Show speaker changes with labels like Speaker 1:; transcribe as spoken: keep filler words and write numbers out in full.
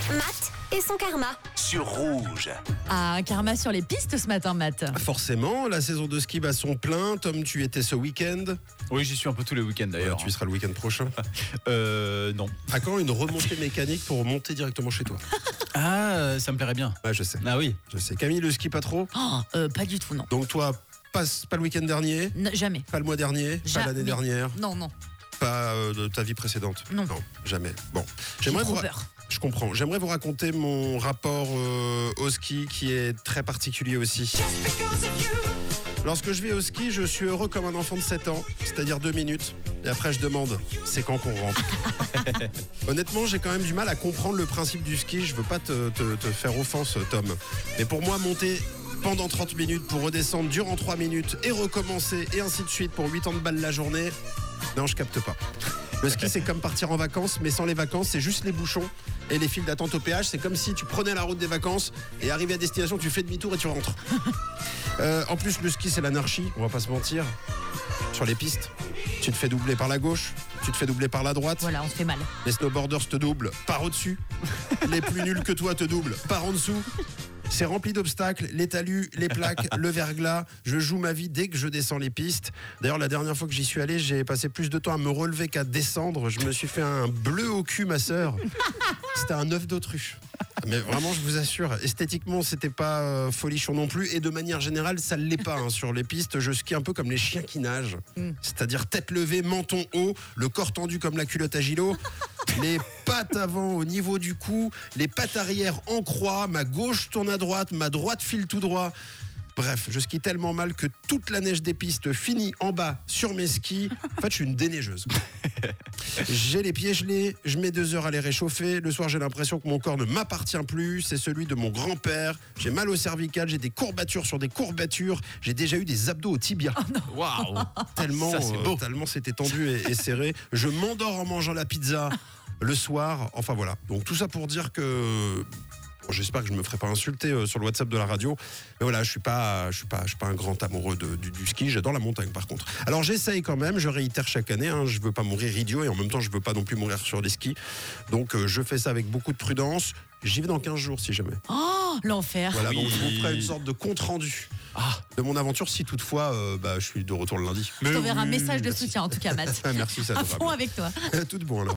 Speaker 1: Matt et son karma.
Speaker 2: Sur Rouge.
Speaker 3: Ah, un karma sur les pistes ce matin, Matt.
Speaker 4: Forcément, la saison de ski bat son plein. Tom, tu étais ce week-end.
Speaker 5: Oui, j'y suis un peu tous les week-ends d'ailleurs.
Speaker 4: Tu y seras le week-end prochain.
Speaker 5: Euh, non.
Speaker 4: À quand une remontée mécanique pour monter directement chez toi?
Speaker 5: Ah, ça me plairait bien.
Speaker 4: Ouais, je sais.
Speaker 5: Ah oui.
Speaker 4: Je sais. Camille, le ski pas trop?
Speaker 3: Oh, euh, pas du tout, non.
Speaker 4: Donc toi, pas, pas le week-end dernier,
Speaker 3: N- jamais.
Speaker 4: pas le mois dernier, pas
Speaker 3: Jamais.
Speaker 4: l'année dernière,
Speaker 3: Non, non.
Speaker 4: pas euh, de ta vie précédente.
Speaker 3: Non.
Speaker 4: jamais. Bon,
Speaker 3: J'ai
Speaker 4: j'aimerais
Speaker 3: trop
Speaker 4: vous, ra-
Speaker 3: peur.
Speaker 4: je comprends. J'aimerais vous raconter mon rapport euh, au ski qui est très particulier aussi. Lorsque je vais au ski, je suis heureux comme un enfant de sept ans, c'est-à-dire deux minutes. Et après, je demande, c'est quand qu'on rentre? Honnêtement, j'ai quand même du mal à comprendre le principe du ski. Je veux pas te, te- te faire offense, Tom. Mais pour moi, monter pendant trente minutes pour redescendre durant trois minutes et recommencer et ainsi de suite pour huit-cents balles la journée, non, je capte pas. Le ski, c'est comme partir en vacances, mais sans les vacances, c'est juste les bouchons et les files d'attente au péage. C'est comme si tu prenais la route des vacances et arrivé à destination, tu fais demi-tour et tu rentres. Euh, en plus, le ski, c'est l'anarchie, on va pas se mentir. Sur les pistes, tu te fais doubler par la gauche, tu te fais doubler par la droite.
Speaker 3: Voilà, on se fait mal.
Speaker 4: Les snowboarders te doublent par au-dessus. Les plus nuls que toi te doublent par en dessous. C'est rempli d'obstacles, les talus, les plaques, le verglas. Je joue ma vie dès que je descends les pistes. D'ailleurs, la dernière fois que j'y suis allé, j'ai passé plus de temps à me relever qu'à descendre. Je me suis fait un bleu au cul, ma sœur. C'était un œuf d'autruche. Mais vraiment, je vous assure, esthétiquement, c'était pas euh, folichon non plus. Et de manière générale, ça ne l'est pas. Hein. Sur les pistes, je skie un peu comme les chiens qui nagent.
Speaker 3: Mm.
Speaker 4: C'est-à-dire tête levée, menton haut, le corps tendu comme la culotte à Gilo. Les pattes avant au niveau du cou, les pattes arrière en croix, ma gauche tourne à droite, ma droite file tout droit. Bref, je skie tellement mal que toute la neige des pistes finit en bas sur mes skis. En fait, je suis une déneigeuse. J'ai les pieds gelés, je mets deux heures à les réchauffer. Le soir, j'ai l'impression que mon corps ne m'appartient plus. C'est celui de mon grand-père. J'ai mal au cervical, j'ai des courbatures sur des courbatures. J'ai déjà eu des abdos au tibia.
Speaker 5: Waouh.
Speaker 4: Tellement,
Speaker 5: Ça, c'est
Speaker 4: euh,
Speaker 5: beau.
Speaker 4: tellement c'était tendu et, et serré. Je m'endors en mangeant la pizza le soir. Enfin voilà. Donc tout ça pour dire que bon, j'espère que je me ferai pas insulter euh, sur le WhatsApp de la radio. Mais voilà, je suis pas, je suis pas, je suis pas un grand amoureux de- du, du ski. J'adore la montagne par contre. Alors j'essaye quand même. Je réitère chaque année. Hein, je veux pas mourir idiot et en même temps je veux pas non plus mourir sur les skis. Donc euh, je fais ça avec beaucoup de prudence. J'y vais dans quinze jours si jamais.
Speaker 3: Oh, l'enfer.
Speaker 4: Voilà,
Speaker 5: Oui.
Speaker 4: donc je vous ferai une sorte de compte rendu
Speaker 5: Ah.
Speaker 4: de mon aventure si toutefois euh, bah, je suis de retour le lundi.
Speaker 3: Je t'enverrai un
Speaker 5: oui,
Speaker 3: message de
Speaker 4: merci.
Speaker 3: soutien, en tout cas, Matt.
Speaker 4: Merci, ça
Speaker 3: À
Speaker 4: devra
Speaker 3: fond
Speaker 4: bien.
Speaker 3: avec toi.
Speaker 4: Tout bon alors.